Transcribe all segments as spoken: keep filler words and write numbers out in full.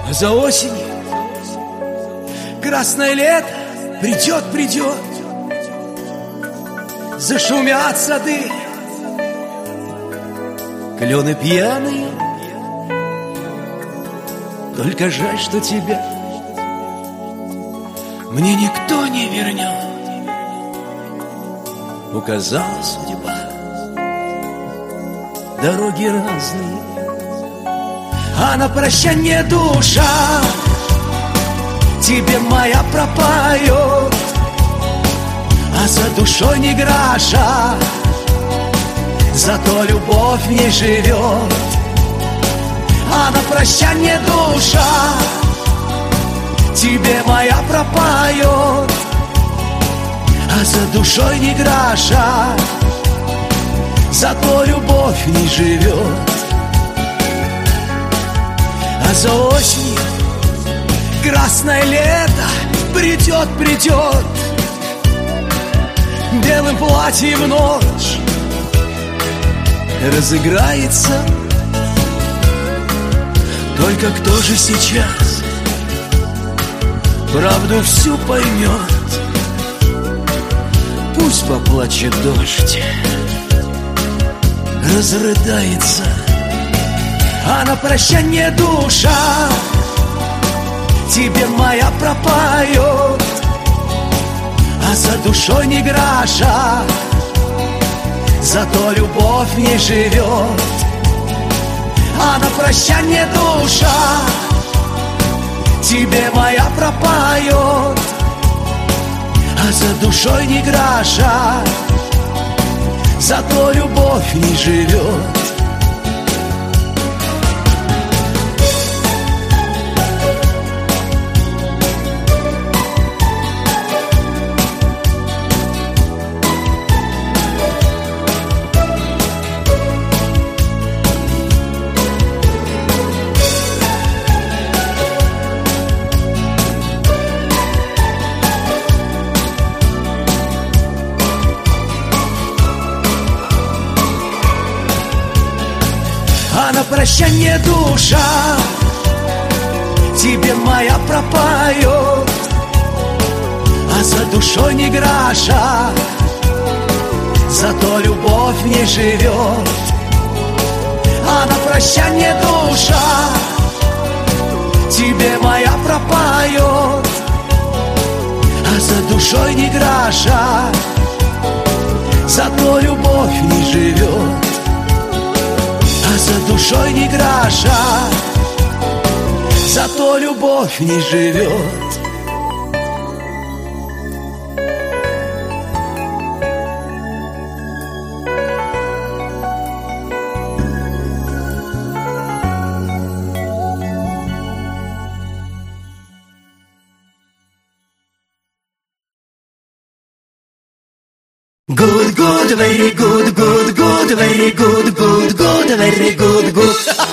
За осенью красное лето придет, придет. Зашумят сады, клены пьяные. Только жаль, что тебя мне никто не вернет. Указала судьба дороги разные, а на прощание душа тебе моя пропоет. А за душой не гроша, зато любовь в ней живет. А на прощание душа тебе моя пропоет. А за душой не гроша, зато любовь в ней живет. А за осенью красное лето придет, придет. Белым платьем ночь разыграется. Только кто же сейчас правду всю поймет? Пусть поплачет дождь, разрыдается. А на прощание душа тебе моя пропоет. А за душой не гроша, зато любовь в ней живет. А на прощание душа тебе моя пропоет. А за душой не гроша, зато любовь в ней живет. А на прощание душа тебе моя пропоет. А за душой не гроша, зато любовь в ней живет. А на прощание душа тебе моя пропоет. А за душой не гроша, зато любовь в ней живет. А за душой не гроша, зато любовь в ней живет. Good, good, very good, good, good, very good, good, good, very good, good.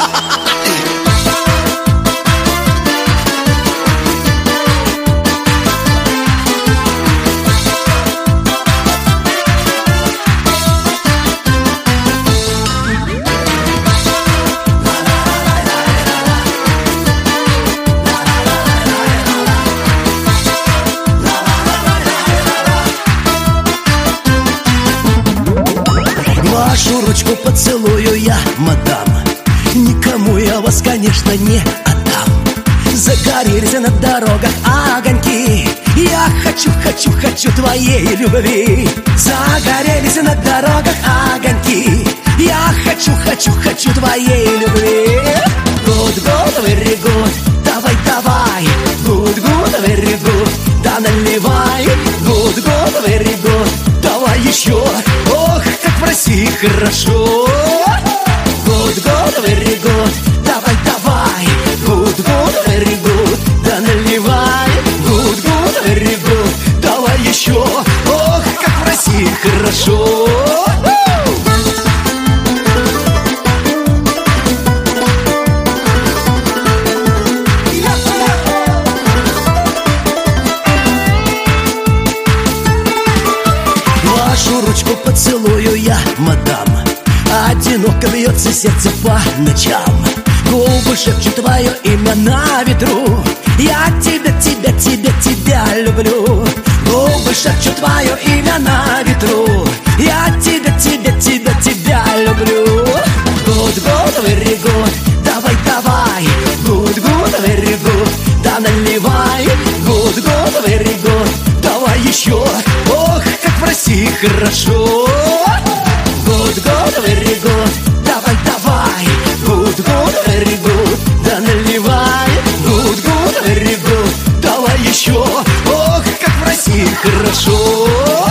Вашу ручку поцелую я, мадам. Никому я вас, конечно, не отдам. Загорелись на дорогах огоньки. Я хочу, хочу, хочу твоей любви. Загорелись на дорогах огоньки. Я хочу, хочу, хочу твоей любви. Good, good, very good, давай, давай. Good, good, very good, да наливай. Good, good, very good, давай еще. Ох, как в России хорошо. Good, good, very good, давай, давай. Good, good, very good, да наливай. Good, good, very good, давай еще. Ох, как в России хорошо. Вашу ручку поцелую я, мадам. Одиноко бьется сердце по ночам. Губы шепчут твое имя на ветру. Я тебя, тебя, тебя, тебя люблю. Губы шепчут твое имя на ветру. Я тебя, тебя, тебя, тебя люблю. Good, good, very good. Давай, давай. Good, good, very good. Да наливай. Good, good, very good. Давай еще. Ох, как в России хорошо. Good, good, very good. Давай, давай. Good, good, very good. Да наливай. Good, good, very good. Давай еще. Ох, как в России хорошо.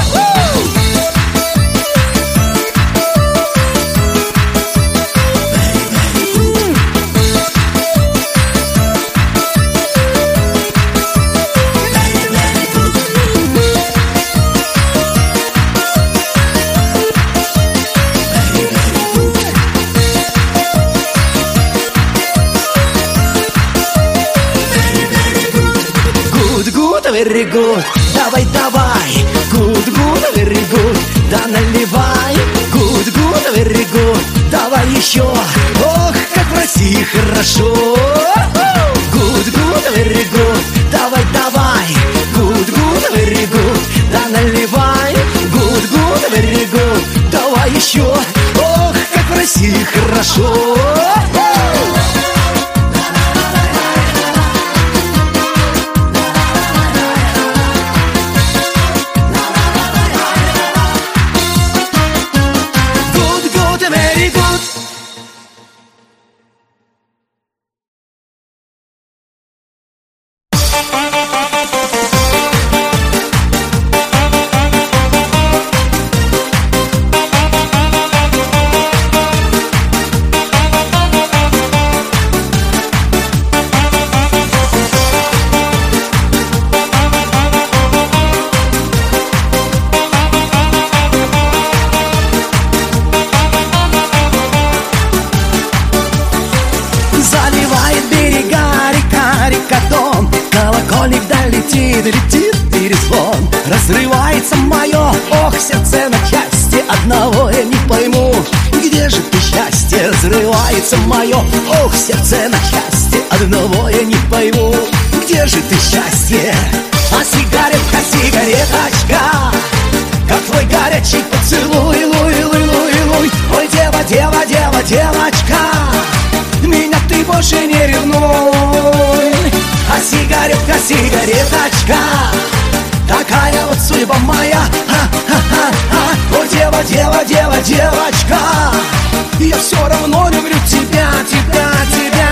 Very good, давай, давай. Good, good, very good. Да наливай. Good, good, very good. Давай еще. Ох, как в России хорошо. Good, good, very good. Давай, давай. Good, good, very good. Да наливай. Good, good, very good. Давай еще. Ох, как в России хорошо. Летит перезвон, разрывается мое, ох, сердце на части. Одного я не пойму, где же ты счастье? Разрывается мое, ох, сердце на части. Одного я не пойму, где же ты счастье? А сигаретка, сигареточка, как твой горячий поцелуй, луй, луй, луй, луй. Ой, дева, дева, дева, девочка, меня ты больше не ревнуй. А сигаретка, сигареточка, такая вот судьба моя. А-а-а-а. Ой, дева, дева, дева, девочка, я все равно люблю тебя, тебя, тебя.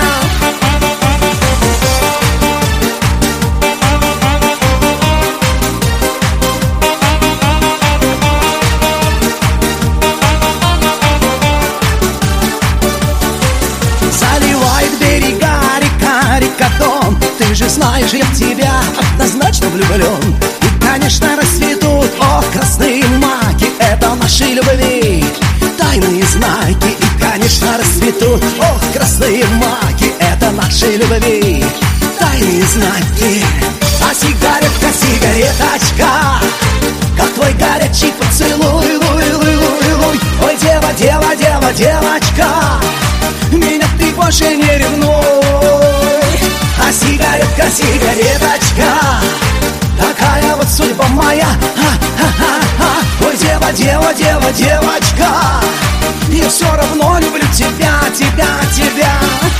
Заливает берега река, река-дон. Ты же знаешь, я в тебя однозначно влюблен. И, конечно, расцветут, ох, красные маки. Это нашей любви тайные знаки. И, конечно, расцветут, ох, красные маки. Это нашей любви тайные знаки. А сигаретка, сигареточка, как твой горячий поцелуй, луй, луй, луй, луй. Ой, дева, дева, дева, девочка, меня ты больше не ревнуй. А сигаретка, сигареточка, такая вот судьба моя. А-а-а-а. Ой, дева, дева, дева, девочка, я все равно люблю тебя, тебя, тебя.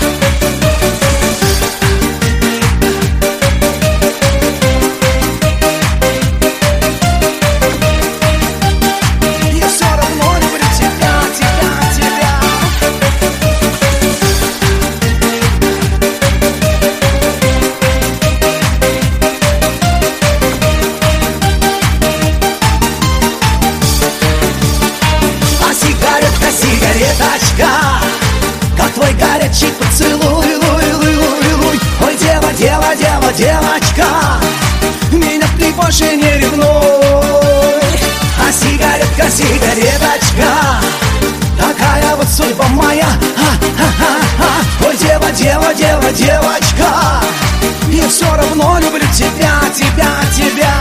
Я все равно люблю тебя, тебя, тебя. Сигареточка, как твой горячий поцелуй, луй, луй, луй, луй. Ой, дева, дева, дева, девочка, меня ты больше не ревнуй. А сигаретка, сигареточка, такая вот судьба моя. А-а-а-а. Ой, дева, дева, дева, девочка, я все равно люблю тебя, тебя, тебя.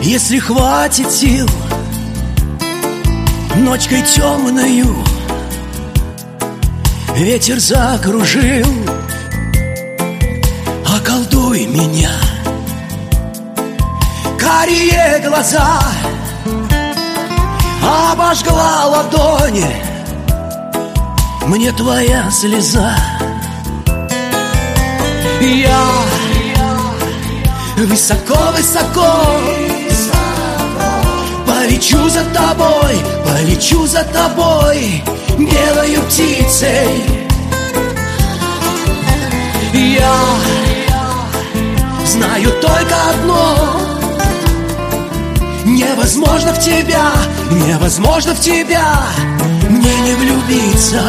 Если хватит сил ночкой темною ветер закружил, околдуй меня. Карие глаза обожгла ладони, мне твоя слеза. Я высоко-высоко полечу за тобой, полечу за тобой белою птицей. Я знаю только одно: невозможно в тебя, невозможно в тебя мне не влюбиться.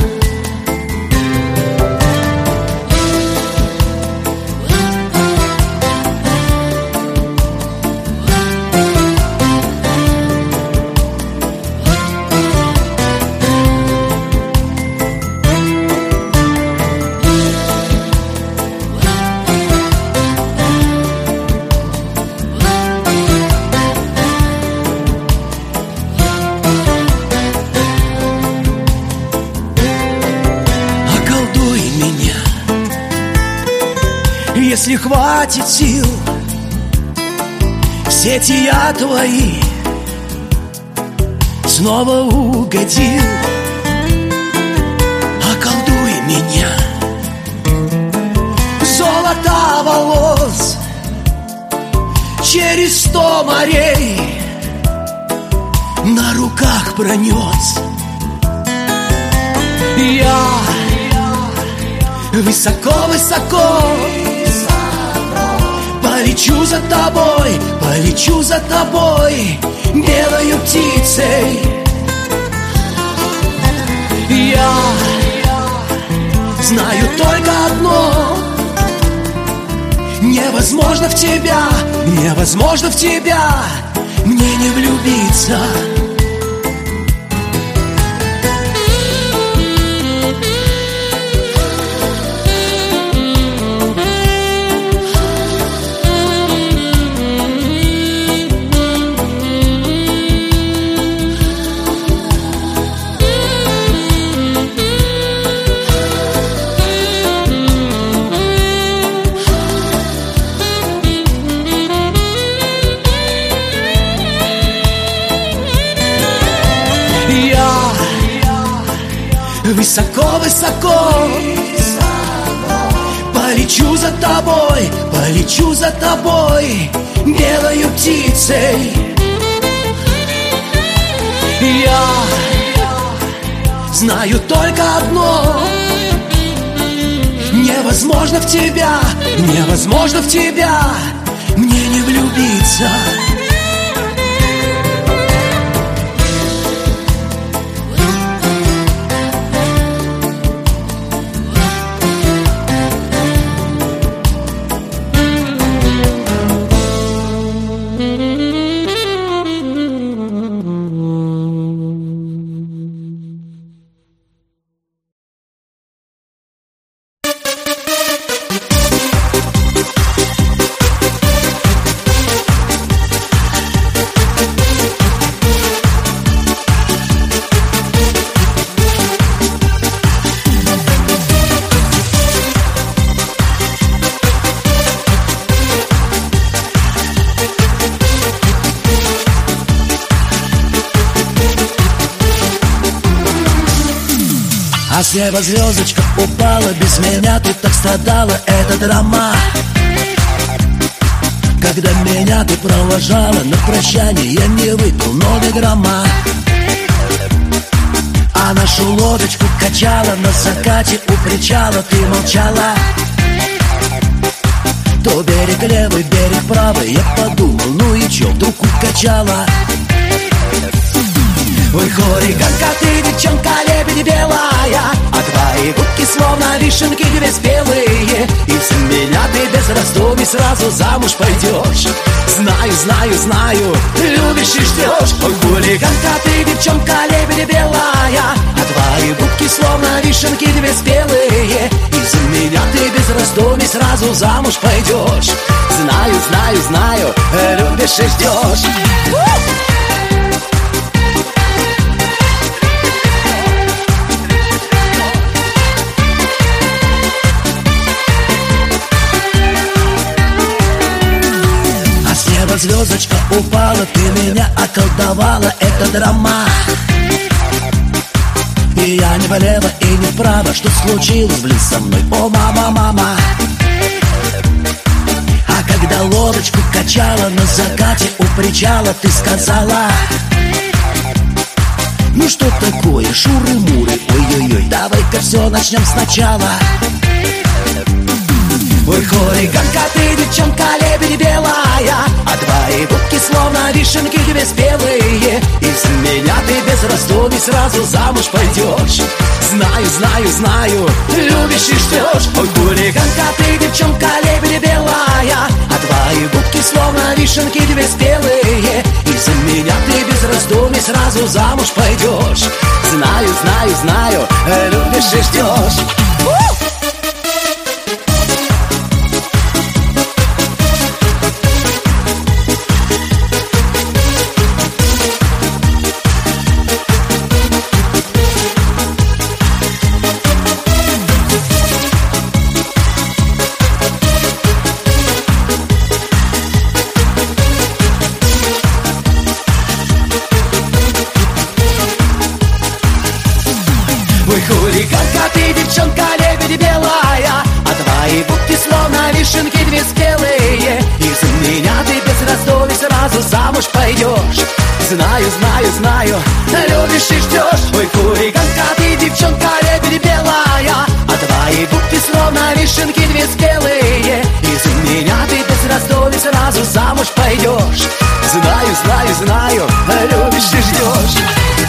Если хватит сил, в сети я твои снова угодил, околдуй меня. Золото волос через сто морей на руках пронес. Я высоко-высоко полечу за тобой, полечу за тобой белою птицей. Я знаю только одно: невозможно в тебя, невозможно в тебя мне не влюбиться. Высоко-высоко полечу за тобой, полечу за тобой белою птицей. Я знаю только одно: невозможно в тебя, невозможно в тебя мне не влюбиться. А с неба звездочка упала, без меня ты так страдала, это драма. Когда меня ты провожала, на прощание я не выпил много грамма. А нашу лодочку качала, на закате у причала ты молчала. То берег левый, берег правый, я подумал, ну и чё, вдруг укачала. Ой, хулиганка, ты девчонка, лебедь белая, а твои губки словно вишенки две спелые. И за меня ты без раздумий сразу замуж пойдешь. Знаю, знаю, знаю, любишь и ждешь. Ой, хулиганка, ты девчонка, лебедь белая, а твои губки словно вишенки две спелые. И за меня ты без раздумий сразу замуж пойдешь. Знаю, знаю, знаю, любишь и ждешь. А с неба звездочка упала, ты меня околдовала, это драма. И я не влево и не вправо, что случилось, блин, со мной? О, мама, мама. А когда лодочку качала на закате у причала, ты сказала: ну что такое, шуры-муры, ой-ой-ой, давай-ка все начнем сначала. Ой, хулиганка, ты девчонка, лебедь белая, а твои губки словно вишенки две спелые. Из меня ты без раздумий сразу замуж пойдешь. Знаю, знаю, знаю, любишь и ждешь. Ой, хулиганка, ты девчонка, лебедь белая, а твои губки словно вишенки две спелые. Из меня ты без раздумий сразу замуж пойдешь. Знаю, знаю, знаю, любишь и ждешь. Хулиганка, ты девчонка, лебедь белая, а твои губки словно вишенки две спелые. Из меня ты без раздумий сразу замуж пойдешь. Знаю, знаю, знаю, любишь и ждешь. Ой, хулиганка, ты девчонка, лебедь белая, а твои губки словно вишенки две спелые. Из меня ты без раздумий сразу замуж пойдешь. Знаю, знаю, знаю, любишь и ждешь.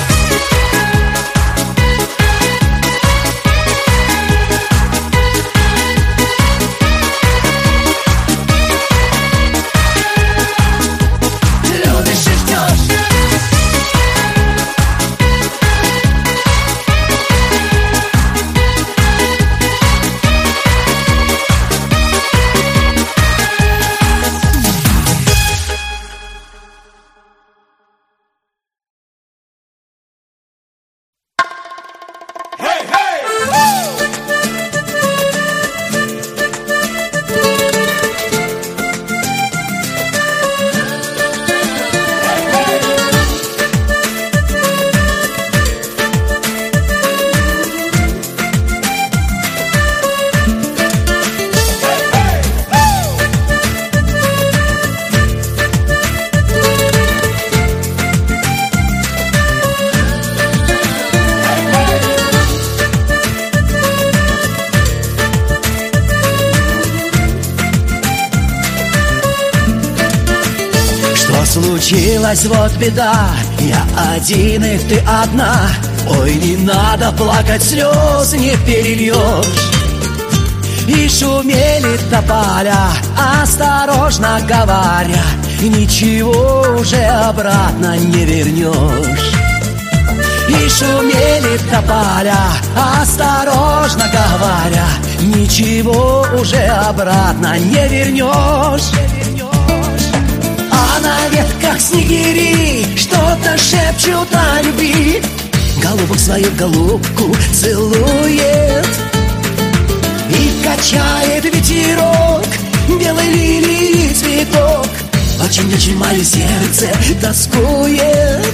Случилась вот беда, я один и ты одна. Ой, не надо плакать, слез не перельешь. И шумели тополя, осторожно говоря, ничего уже обратно не вернешь. И шумели тополя, осторожно говоря, ничего уже обратно не вернешь. А на ветках снегири что-то шепчут о любви. Голубок свою голубку целует и качает ветерок белой лилии цветок. Очень-очень мое сердце тоскует.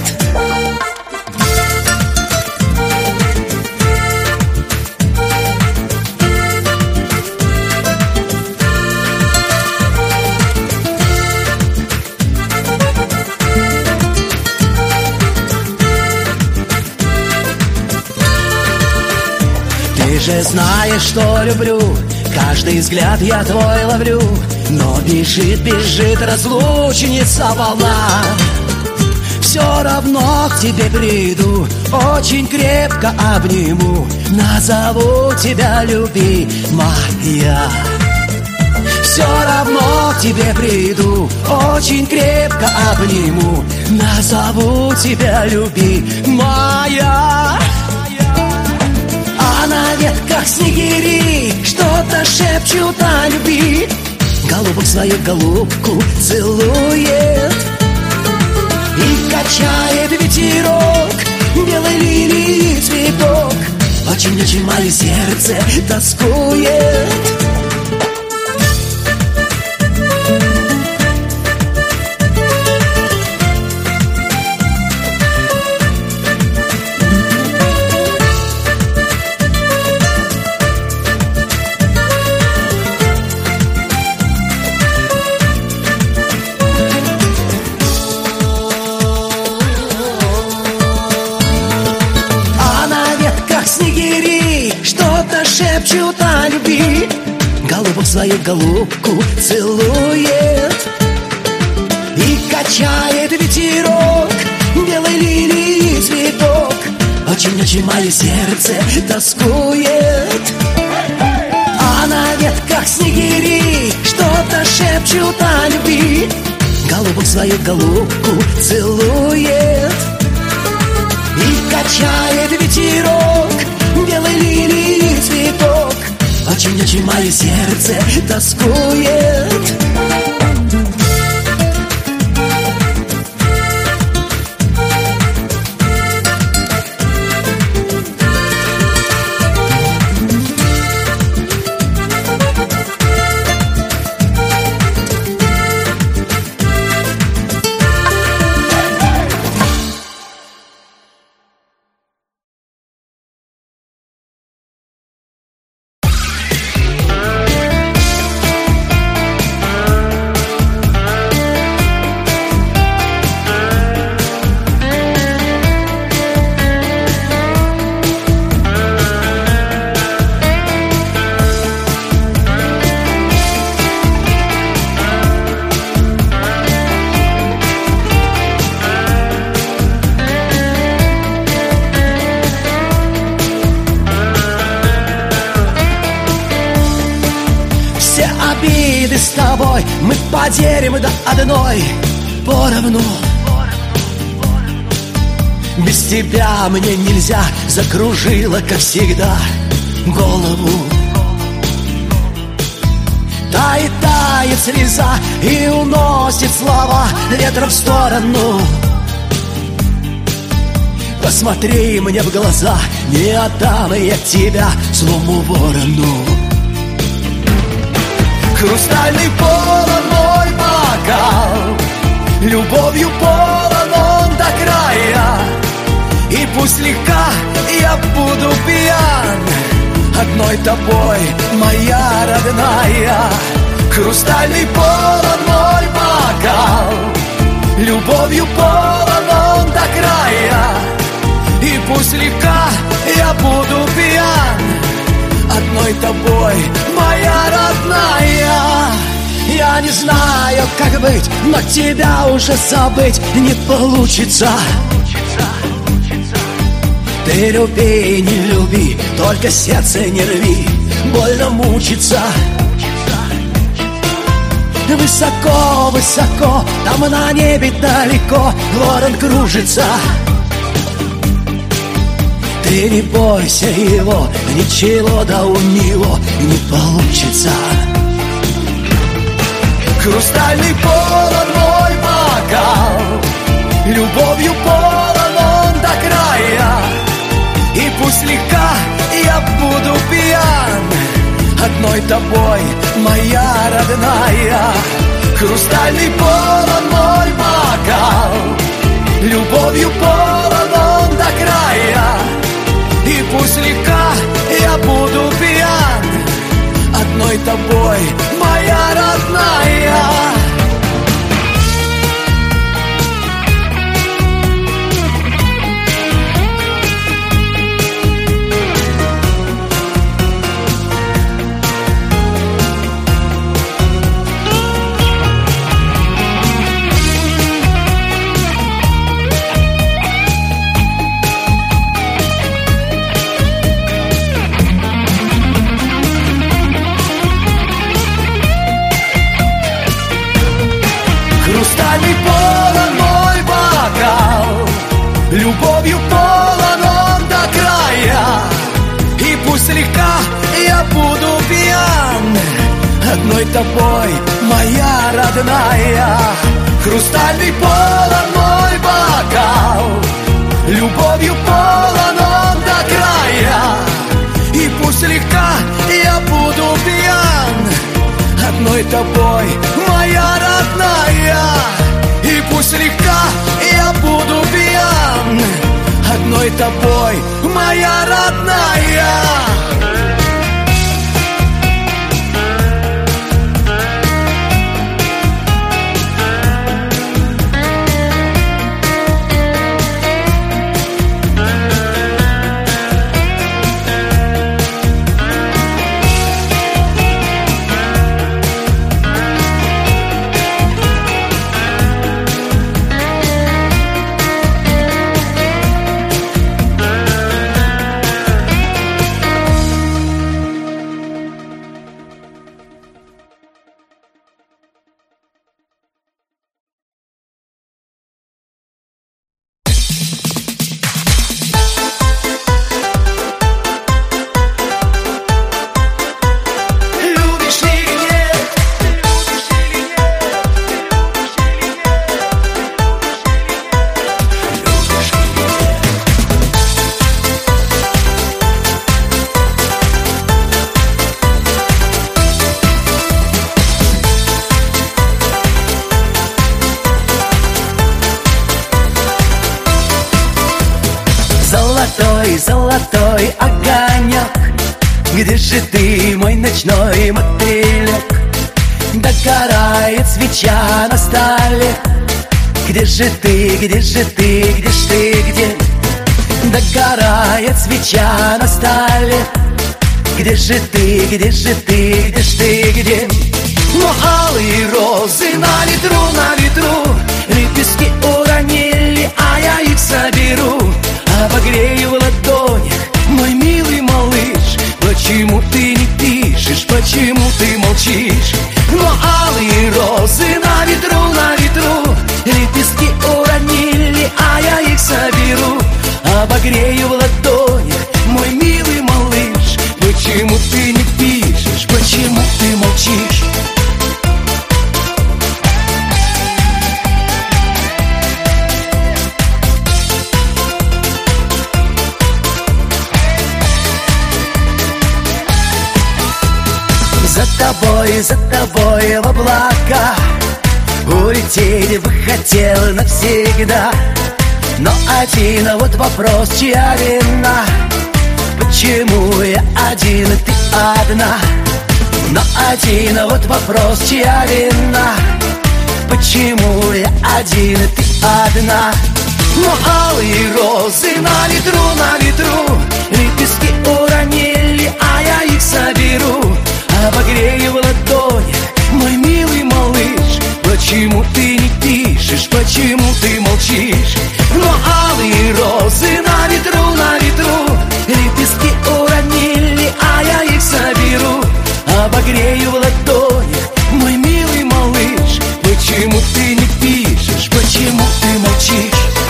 Ты же знаешь, что люблю, каждый взгляд я твой ловлю. Но бежит, бежит разлучница волна. Все равно к тебе приду, очень крепко обниму, назову тебя любимая. Все равно к тебе приду, очень крепко обниму, назову тебя любимая. А на ветках снегири что-то шепчут о любви. голубок свою голубку целует. И качает ветерок белой лилии цветок. Очень-очень мое сердце тоскует. Шепчут о любви, голубок свою голубку целует. И качает ветерок белой лилии цветок. Очень-очень мое сердце тоскует. А на ветках снегири что-то шепчут о любви, голубок свою голубку целует. И качает ветерок белой лилии цветок. Очень-очень мое сердце тоскует. Обиды с тобой мы поделим до одной поровну. Без тебя мне нельзя, закружила, как всегда, голову. Тает, тает слеза и уносит слова ветром в сторону. Посмотри мне в глаза, не отдам я тебя злому ворону. Хрустальный полон мой бокал, любовью полон он до края. И пусть слегка я буду пьян одной тобой, моя родная. Хрустальный полон мой бокал, любовью полон он до края. И пусть слегка я буду пьян одной тобой, моя родная. Я не знаю, как быть, но тебя уже забыть не получится. Ты люби, не люби, только сердце не рви, больно мучиться. Высоко, высоко, там на небе далеко ворон кружится. Ты не бойся его, ничего да у него не получится. Хрустальный полон мой бокал, любовью полон он до края. И пусть слегка я буду пьян одной тобой, моя родная. Хрустальный полон мой бокал, любовью полон он до края. И пусть слегка я буду пьян одной тобой, моя родная. Хрустальный полон мой бокал, любовью полон он до края. И пусть слегка я буду пьян одной тобой, моя родная. Хрустальный полон мой бокал, любовью полон он до края. И пусть слегка я буду пьян одной тобой, моя родная. И пусть слегка я буду пьян одной тобой, моя родная. Золотой, золотой огонек, где же ты, мой ночной мотылек? Догорает свеча на столе. Где же ты, где же ты, где ж ты, где? Догорает свеча на столе. Где же ты, где же ты, где ж ты, где? Но алые розы на ветру, на ветру лепестки уронили, а я их соберу. Обогрею в ладонях, мой милый малыш. Почему ты не пишешь, почему ты молчишь? Но алые розы на ветру, на ветру лепестки уронили, а я их соберу. Обогрею в ладонях, мой милый малыш. Почему ты не пишешь, почему ты молчишь? За тобой, за тобой в облака улететь бы хотел навсегда. Но один вот вопрос, чья вина? Почему я один, ты одна? Но один вот вопрос, чья вина? Почему я один, ты одна? Но алые розы на ветру, на ветру лепестки уронили, а я их соберу. Обогрею в ладонях, мой милый малыш. Почему ты не пишешь, почему ты молчишь? Но алые розы на ветру, на ветру лепестки уронили, а я их соберу. Обогрею в ладонях, мой милый малыш. Почему ты не пишешь, почему ты молчишь?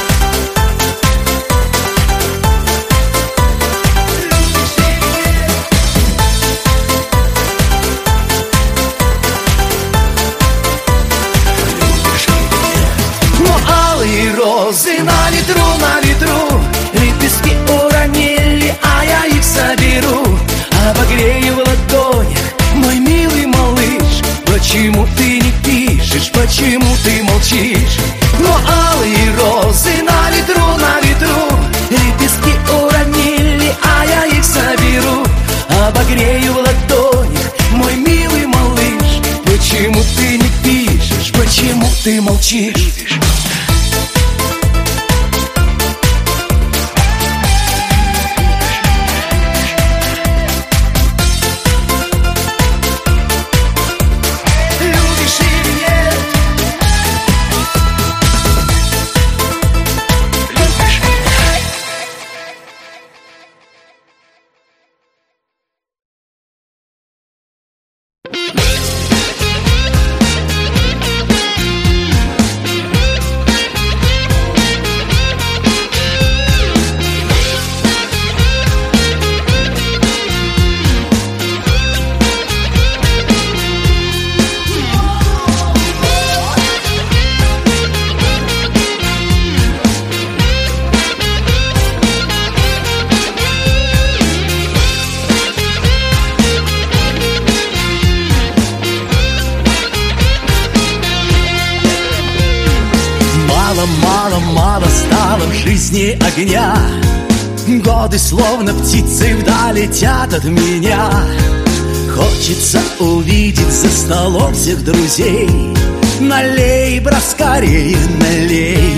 Розы на ветру, на ветру лепестки уронили, а я их соберу. Обогрею в ладонях, мой милый малыш. Почему ты не пишешь, почему ты молчишь? Но алые розы на ветру, на ветру лепестки уронили, а я их соберу. Обогрею в ладонях, мой милый малыш. Почему ты не пишешь, почему ты молчишь? жизни огня. Годы словно птицы вдаль летят от меня. Хочется увидеть за столом всех друзей. Налей, брат, скорее налей.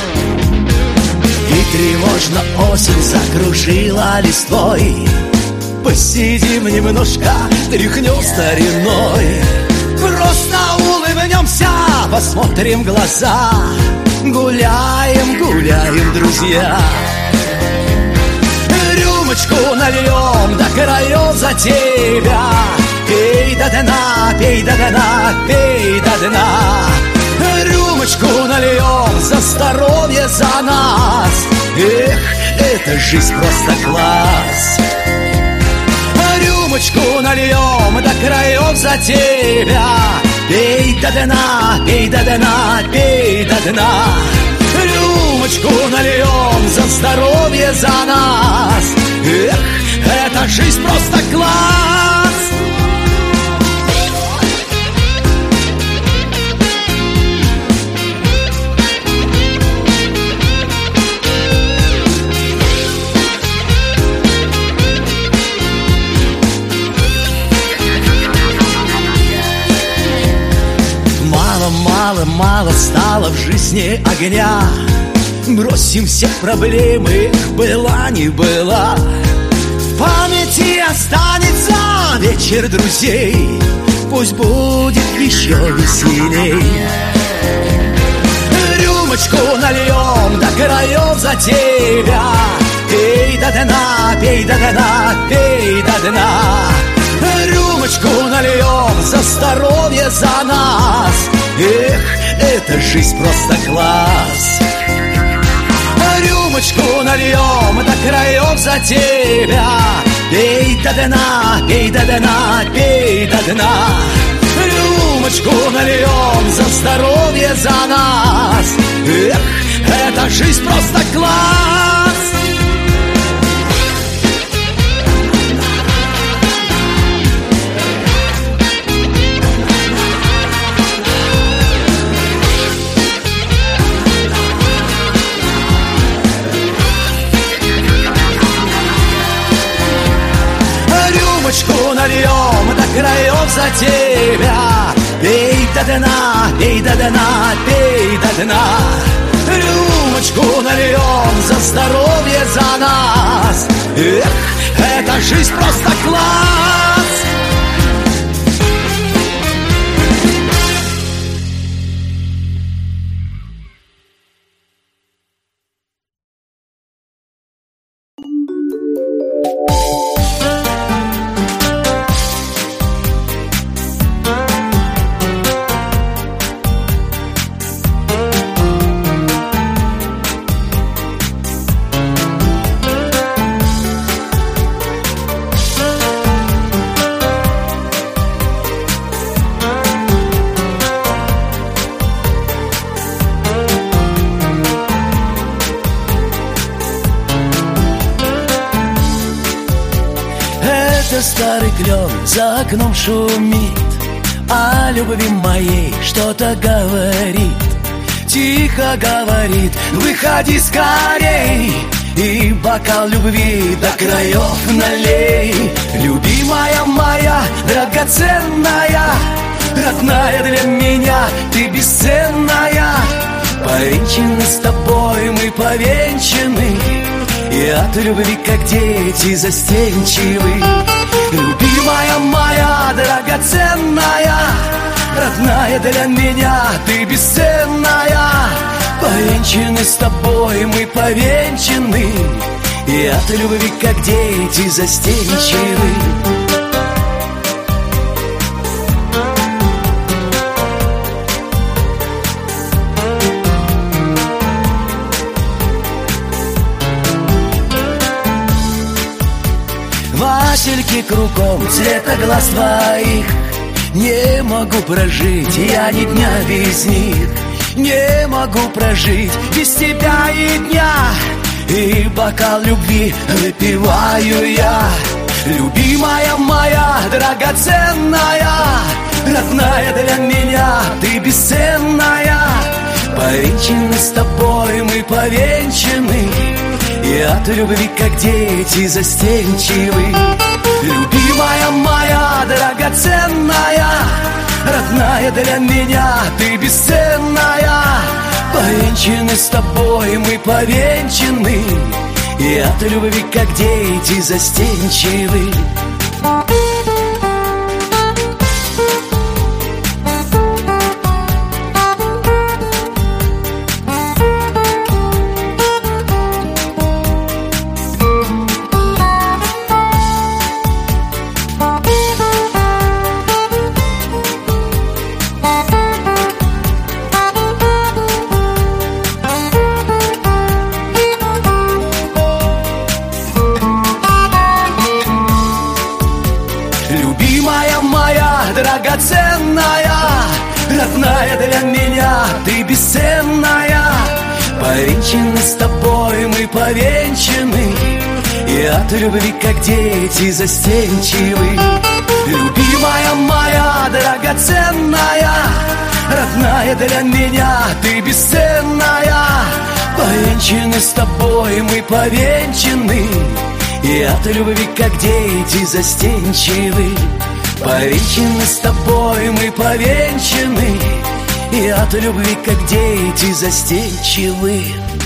И тревожно осень закружила листвой. Посидим немножко, тряхнем стариной. Просто улыбнемся, посмотрим в глаза. Гуляем, гуляем, друзья. Рюмочку нальем до краев за тебя. Пей до дна, пей до дна, пей до дна. Рюмочку нальем за здоровье, за нас. Эх, эта жизнь просто класс. Рюмочку нальем до краев за тебя. Пей до дна, пей до дна, пей до дна. Рюмочку нальем за здоровье, за нас. Эх, эта жизнь просто класс. Мало-мало стало в жизни огня. Бросим все проблемы, была не была. В памяти останется вечер друзей. Пусть будет еще веселей. Рюмочку нальем до краев за тебя. Пей до дна, пей до дна, пей до дна. Рюмочку нальем за здоровье, за нас. Эх, эта жизнь просто класс. Рюмочку нальем до краев за тебя. Пей до дна, пей до дна, пей до дна. Рюмочку нальем за здоровье, за нас. Эх, эта жизнь просто класс. Рюмочку нальем до краев за тебя. Пей до дна, пей до дна, пей до дна. Рюмочку нальем за здоровье, за нас. Эх, эта жизнь просто класс. Старый клен за окном шумит, о любви моей что-то говорит. Тихо говорит, выходи скорей, и бокал любви до краев налей. Любимая моя, драгоценная, родная для меня, ты бесценная. Повенчаны с тобой, мы повенчаны, и от любви, как дети, застенчивы. Любимая моя, драгоценная, родная для меня, ты бесценная. Повенчаны с тобой, мы повенчаны, и от любви, как дети, застенчивы. Васильки кругом, цвета глаз твоих, не могу прожить я ни дня без них. Не могу прожить без тебя и дня, и бокал любви выпиваю я. Любимая моя, драгоценная, родная для меня, ты бесценная. Повенчаны с тобой мы, повенчаны, и от любви, как дети, застенчивы. Любимая моя, драгоценная, родная для меня, ты бесценная. Повенчаны с тобой мы, повенчаны, и от любви, как дети, застенчивы. Драгоценная, родная для меня, ты бесценная. Повенчаны с тобой мы, повенчаны, и от любви, как дети, застенчивы. Любимая моя, драгоценная, родная для меня, ты бесценная. Повенчаны с тобой мы, повенчаны, и от любви, как дети, застенчивы. Повенчаны с тобой мы, повенчаны, и от любви, как дети, застенчивы.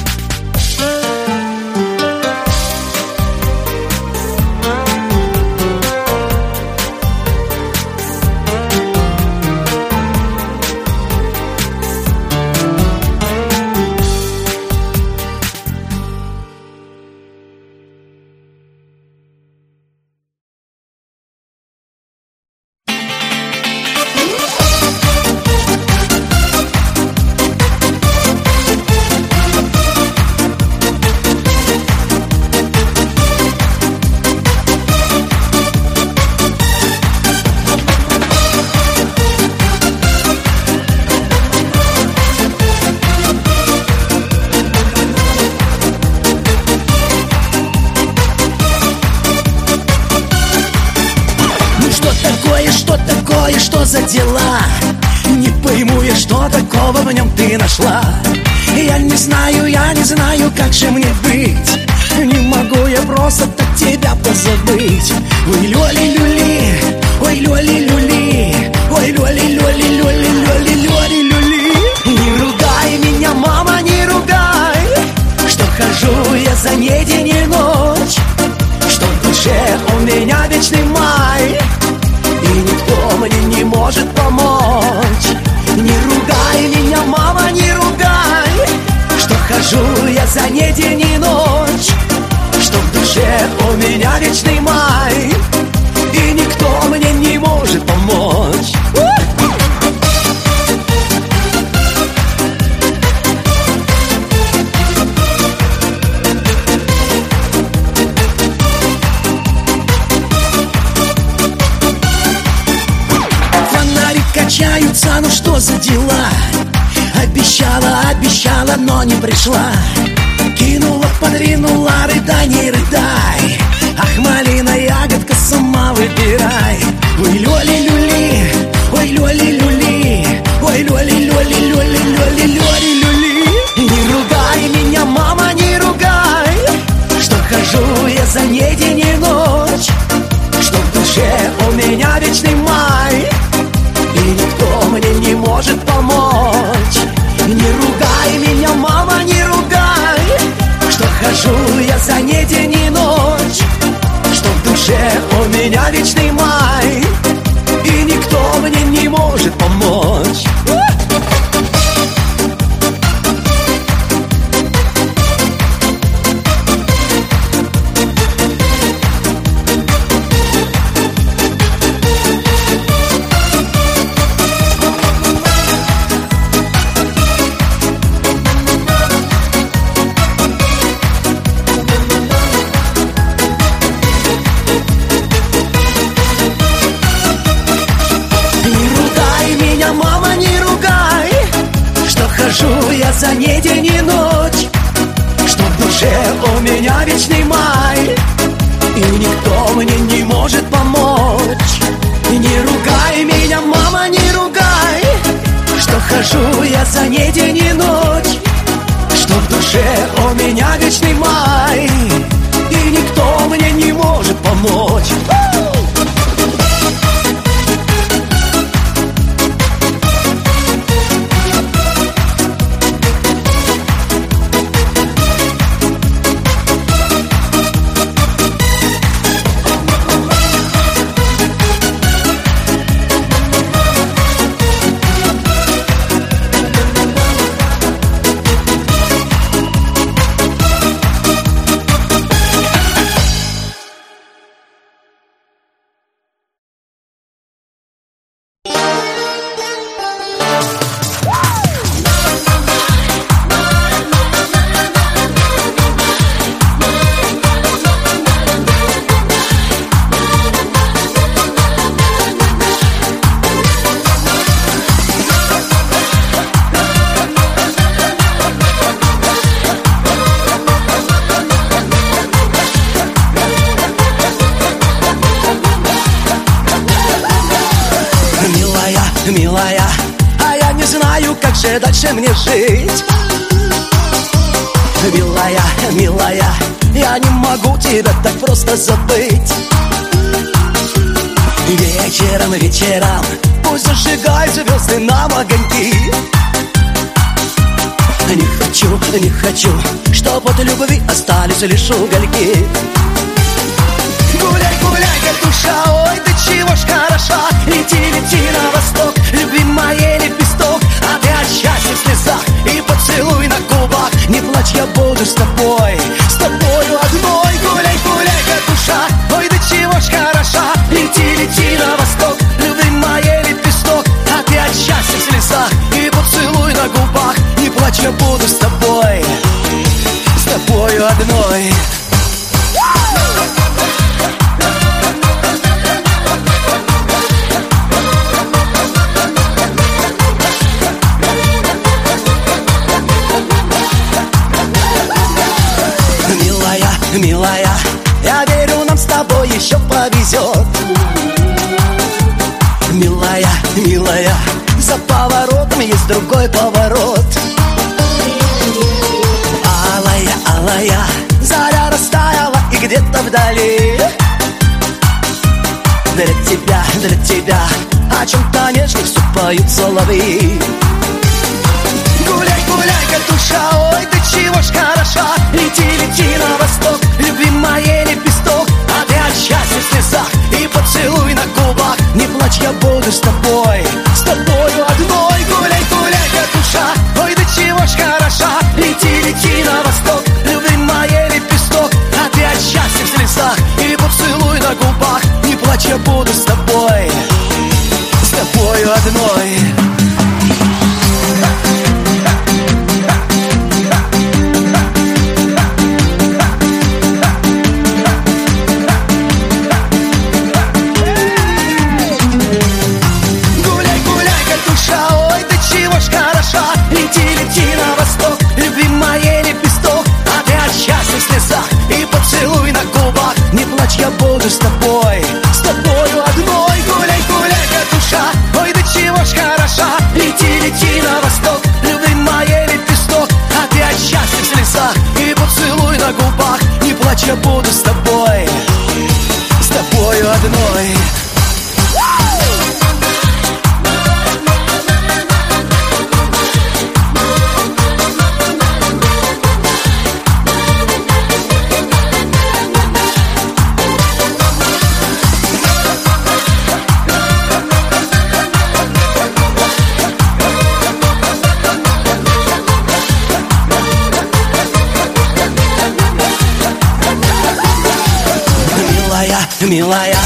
Что за дела? Не пойму я, что такого в нем ты нашла. Я не знаю, я не знаю, как же мне быть. Не могу я просто так тебя позабыть. Ой, люли-люли, ой, люли-люли, ой, люли-люли-люли-люли-люли-люли. Не ругай меня, мама, не ругай, что хожу я за ней день и ночь, что в душе у меня вечный май, и никто мне не может помочь. Не ругай меня, мама, не ругай, что хожу я за ней день и ночь, что в душе у меня вечный май, и никто мне не может помочь. Качаются, ну что за дела? Обещала, обещала, но не пришла. Кинула, подринула, рыдай, не рыдай. Ах, малина, ягодка, сама выбирай. Ой, люли-люли, ой, люли-люли, ой, люли-люли-люли-люли-люли-люли. Не ругай меня, мама, не ругай, что хожу я за ней день и ночь, что в душе у меня вечный май, и никто мне не может помочь. Не ругай меня, мама, не ругай, что хожу я за ней день и ночь, что в душе у меня вечный май, и никто мне не может помочь. Хожу я за ней день и ночь, что в душе у меня вечный май, и никто мне не может помочь. Не ругай меня, мама, не ругай, что хожу я за ней день и ночь, что в душе у меня вечный май, и никто мне не может помочь. Милая, а я не знаю, как же дальше мне жить. Милая, милая, я не могу тебя так просто забыть. Вечером, вечером пусть зажигают звезды нам огоньки. Не хочу, не хочу, чтоб от любви остались лишь угольки. Гуляй, гуляй, как душа, ой, ты чего ж хороша. Лети, лети на восток, любимая лепесток, а ты от счастья в слезах и поцелуй на губах. Не плачь, я буду с тобой, с тобою одной. Гуляй, гуляй, как душа, ой, ты чего ж хороша. Лети, лети на восток, любимая лепесток, а ты от счастья в слезах и поцелуй на губах. Не плачь, я буду с тобой, с тобою одной. Милая, я верю, нам с тобой еще повезет. Милая, милая, за поворотом есть другой поворот. Алая, алая, заря растаяла и где-то вдали. Для тебя, для тебя о чем-то нежном все поют соловьи. Гуляй, гуляй, как душа, ой, ты чего ж хороша. Лети, лети на восток, любимая лепесток, а ты от счастья в слезах и поцелуй на губах. Не плачь, я буду с тобой, с тобою одной. Гуляй, гуляй, как душа, ой, ты чего ж хороша. Лети, лети на восток, любимая лепесток, а ты от счастья в слезах и поцелуй на губах. Не плачь, я буду с тобой, с тобою одной. Лети, лети на восток, любимая лепесток, а ты от счастья в слезах и поцелуй на губах. Не плачь, я буду с тобой, с тобою одной. Гуляй, гуляй, как душа, ой, ты чего ж хороша. Лети, лети на восток, любимая лепесток, а ты от счастья в слезах и поцелуй на губах. Не плачь, я буду с тобой, с тобою одной. Милая,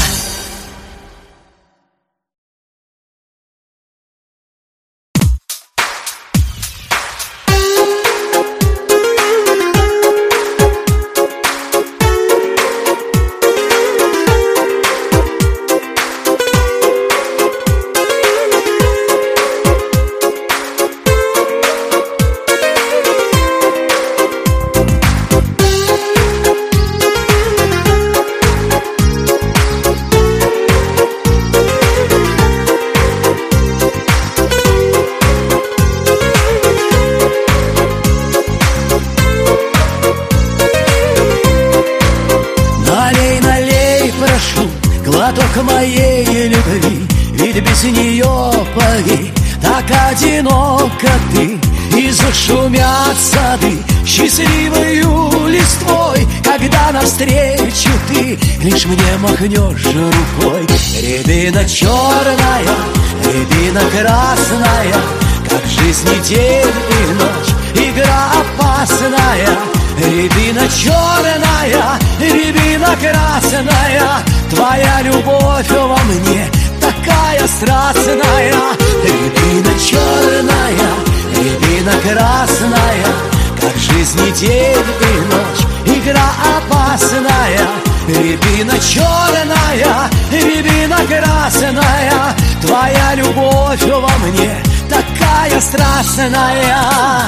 прошу глоток моей любви, ведь без нее погиб так одиноко ты. И зашумят сады счастливою листвой, когда навстречу ты лишь мне махнешь рукой. Рябина черная, рябина красная, как жизнь и день и ночь, игра опасная. Рябина черная, рябина красная, твоя любовь во мне такая страстная. Рябина черная, рябина красная, как жизнь и день и ночь, игра опасная. Рябина черная, рябина красная, твоя любовь во мне такая страстная.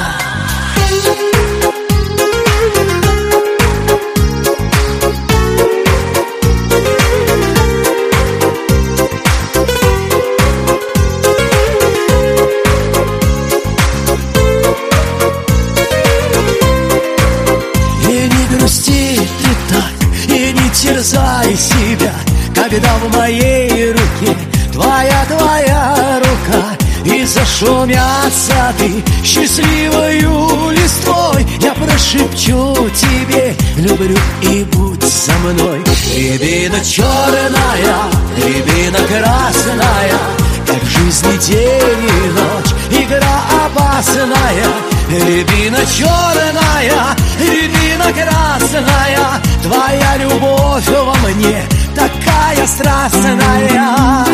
Терзай себя, когда в моей руке твоя, твоя рука. И зашумят сады счастливою листвой, я прошепчу тебе: люблю и будь со мной. Рябина черная, рябина красная, как жизнь и день и ночь, игра опасная. Рябина черная, рябина красная, твоя любовь во мне такая страстная.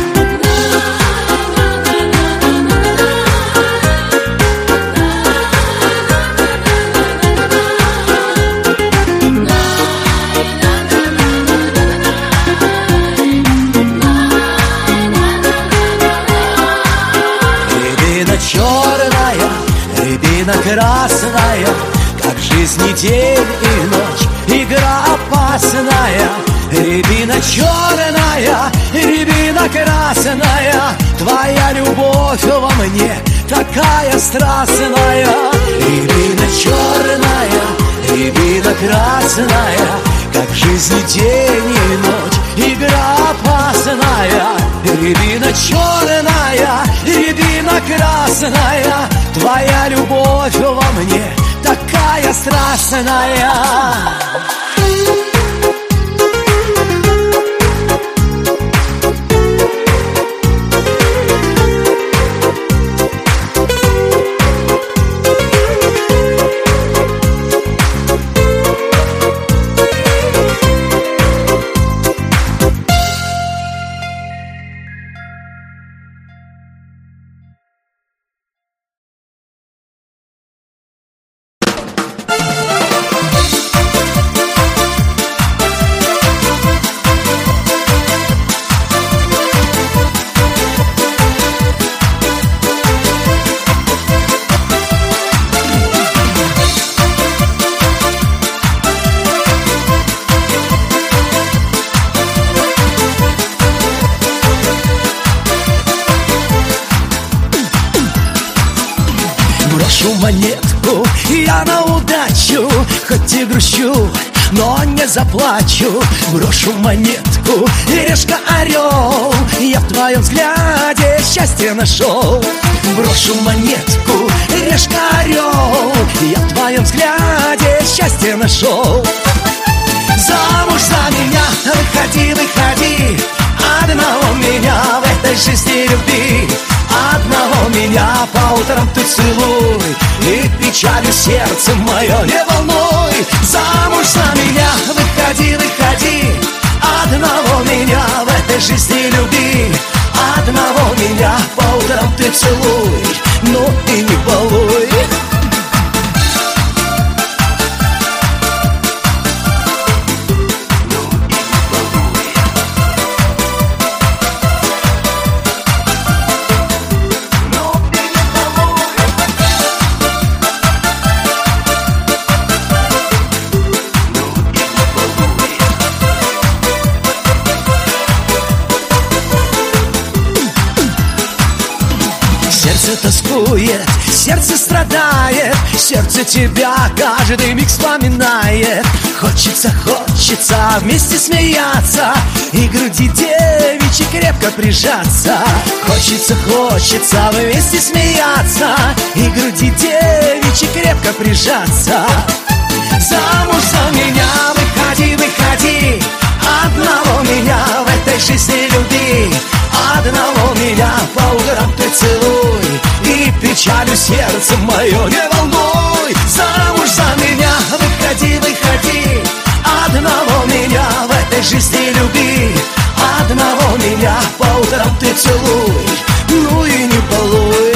Рябина черная, рябина красная, как жизнь и день и ночь, игра опасная. Рябина черная, рябина красная, твоя любовь во мне такая страстная. Рябина черная, рябина красная, как жизнь и день и ночь, игра опасная. Рябина черная, рябина красная, твоя любовь во мне такая страстная. Брошу монетку я на удачу, хоть и грущу, но не заплачу. Брошу монетку, решка орел, я в твоем взгляде счастье нашел. Брошу монетку, решка орел, я в твоем взгляде счастье нашел. Замуж за меня выходи, выходи, одного меня в этой жизни люби. Одного меня по утрам ты целуй, и печалью сердце мое не волнуй. Замуж за меня выходи, выходи, одного меня в этой жизни люби. Одного меня по утрам ты целуй, ну и не балуй. Сердце тоскует, сердце страдает, сердце тебя каждый миг вспоминает. Хочется, хочется вместе смеяться, и груди девичьи крепко прижаться. Хочется, хочется вместе смеяться, и груди девичьи крепко прижаться. Замуж за меня выходи, выходи, одного меня в этой жизни люби. Одного меня по утрам ты целуй, и печалью сердце мое не волнуй. Замуж за меня выходи, выходи, одного меня в этой жизни люби. Одного меня по утрам ты целуй, ну и не балуй.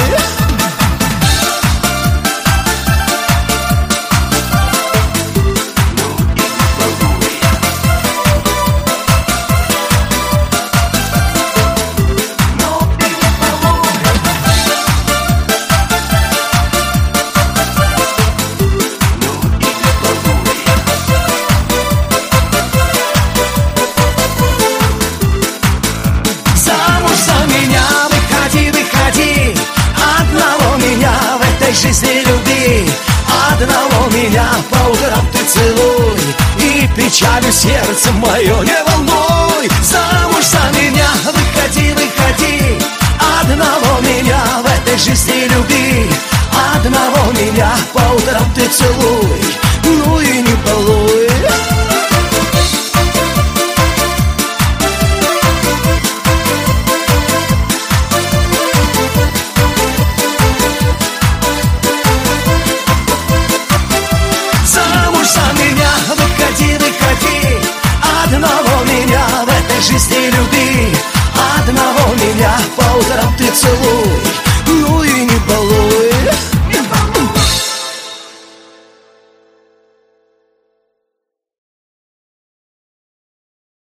Жизни люби, одного меня по утрам ты целуй, и печалью сердце мое не волнуй. Замуж за меня выходи, выходи, одного меня в этой жизни люби. Одного меня по утрам ты целуй,